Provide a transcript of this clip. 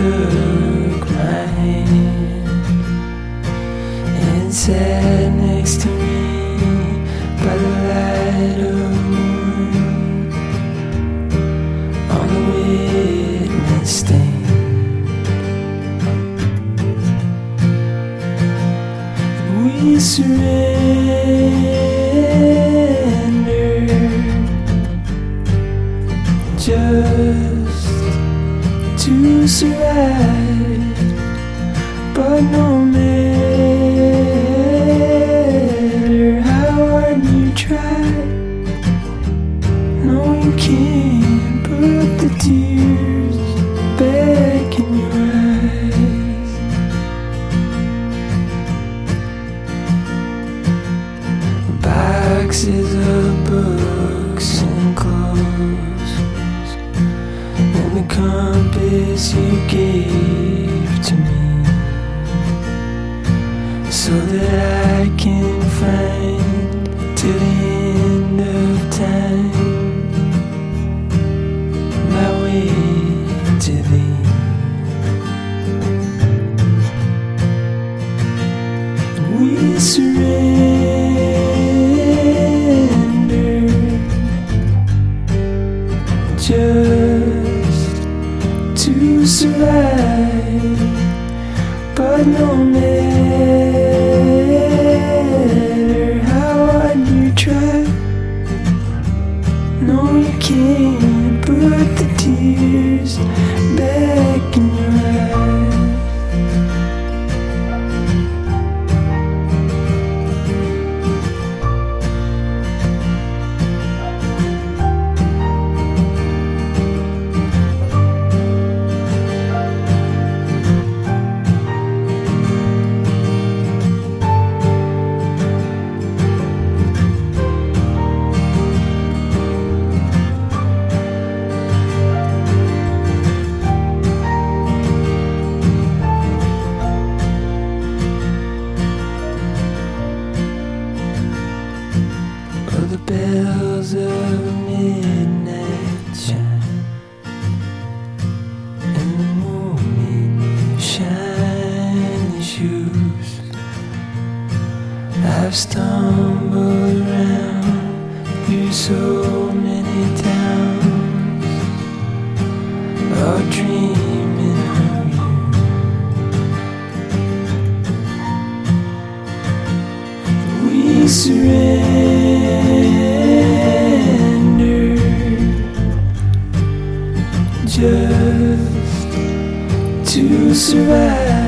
took my hand and sat next to me by the light of the moon on the witness stand. We surrendered just to survive, but no matter how hard you try, no, you can't put the tears back in your eyes. Boxes of books and clothes and the compass you gave to me, so that I can find till the end of time my way to thee. And we surrender just to survive, but no matter how hard you try, no, you can't put the tears back in your eyes. The bells of midnight chime, and the moon in your shiny shoes. I've stumbled around through so many towns, all dreaming of you. We surrender just to survive.